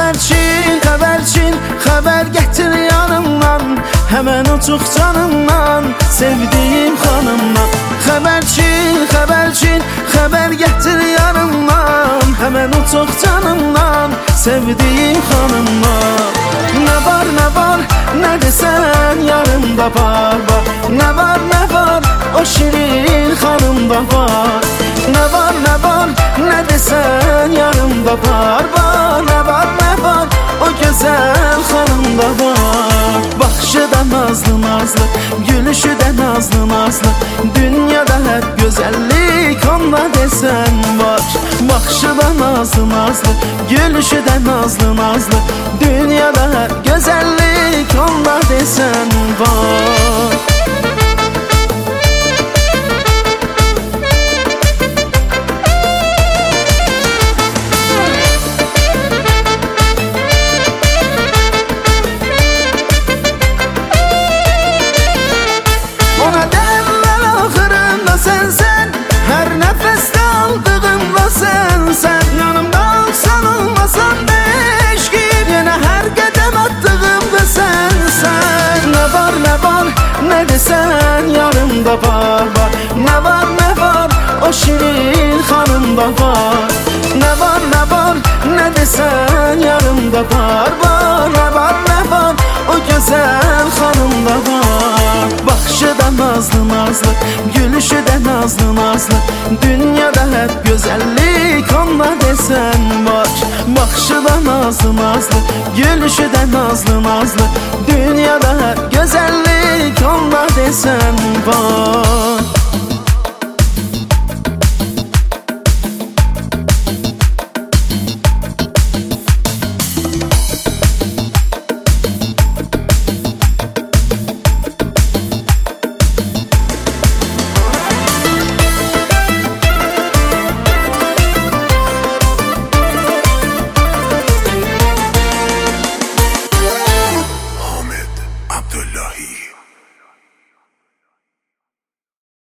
Xəbərçin, xəbər gətir yanımdan, həmən uçuq canımdan, sevdiyim xanımdan. Xəbərçin, xəbər gətir yanımdan, həmən uçuq canımdan, sevdiyim xanımdan. Nə var, nə desən yarımda var. Nə var, o şirin xanımda var. Nə var, nə desən yarımda var. Nə var, o gözəl xanımda var. Baxışı da nazlı, gülüşü də nazlı. Dünyada hər gözəllik onda desən var. Baxışı da nazlı, gülüşü də nazlı. Dünyada hər gözəllik onda desən var. Ona derler ahırında sensen, her nefeste aldığımda sensen. Yanımda olsan olmasan beş gibi, yine her gedem attığımda sensen. Ne var, ne desen yarımda var. Ne var, o şirin hanımda var. Ne var, ne desen yarımda var. Ne var, o güzel hanımda var. Baxışı da nazlı, gülüşü də nazlı. Dünyada hər gözəllik onda desən var. Baxışı da nazlı, gülüşü də nazlı. Dünyada hər gözəllik onda desən var.